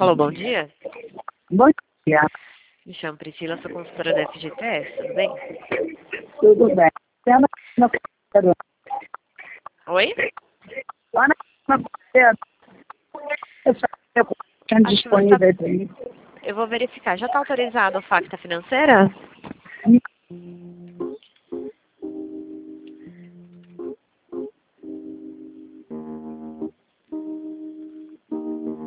Alô, bom dia. Bom dia, Me chamo Priscila, sou consultora da FGTS, tudo bem? tudo bem? Ana, Oi? eu só tenho Acho que você tá... disponível aí. Eu vou verificar. Já está autorizado o Facta Financeira?